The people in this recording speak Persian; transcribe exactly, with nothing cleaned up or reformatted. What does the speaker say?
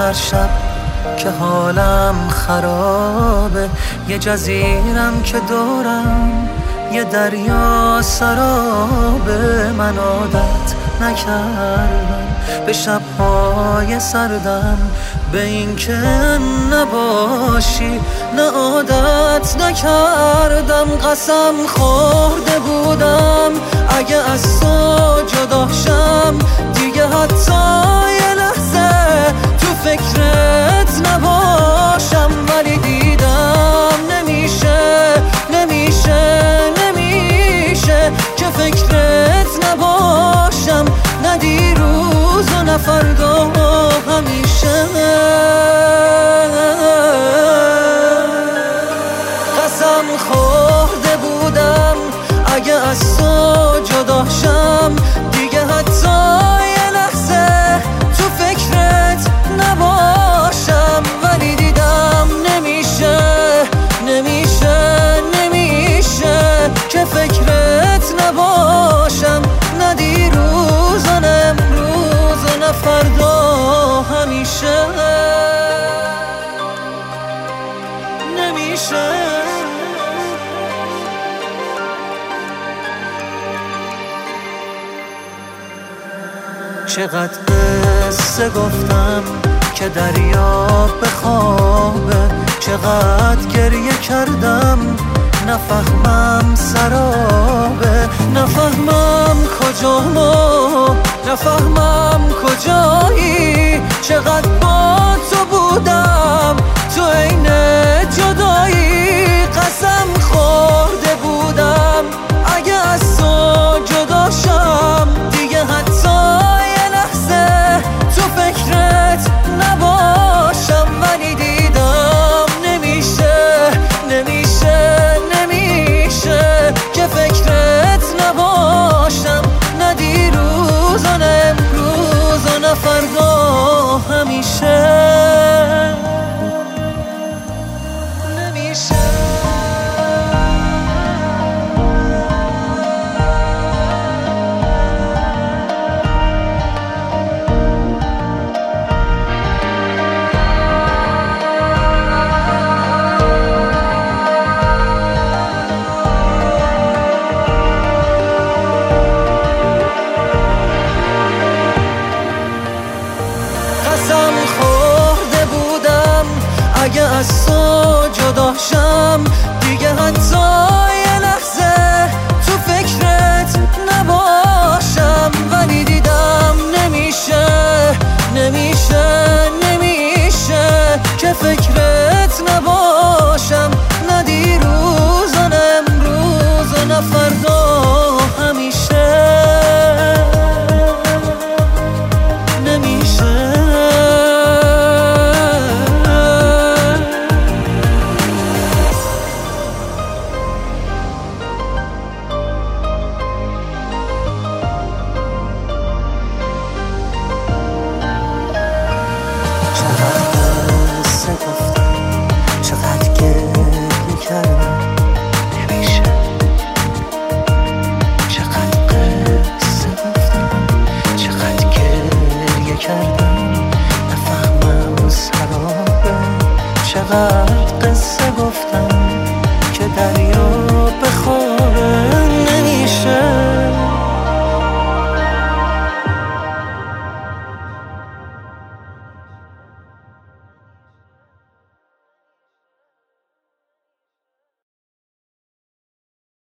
هر شب که حالم خرابه، یه جزیرم که دورم یه دریا سرابه. من عادت نکردم به شب‌های سردم، به این که نباشی نه عادت نکردم. قسم خورده بودم اگه از تو جدا شم دیگه حتی یه لحظه تو فکرت نباشم، ولی دیدم نمیشه نمیشه نمیشه که فکرت نباشم، نه دیروز و نه فردا، همیشه. قسم خورده بودم اگه از تو جدا شم دیگه حتی یه لحظه تو فکرت نباشم، ولی دیدم نمیشه نمیشه نمیشه که فکرت نباشم، نه دیروز و نه امروز و نه فردا، همیشه نمیشه. چقدر قصه گفتم که دریا بخوابه، چقدر گریه کردم نفهمم سرابه، نفهمم کجا ما نفهمم کجایی، چقدر با تو بودم تو عین جدایی. قسم خورده بودم اگه از تو جدا شم دیگه حتی یه لحظه تو فکرت نباشم، ولی دیدم نمیشه نمیشه نمیشه که فکرت نباشم، نه دیروز و نه امروز و نه فردا، همیشه نمیشه. قسم خورده بودم اگه از تو جدا شم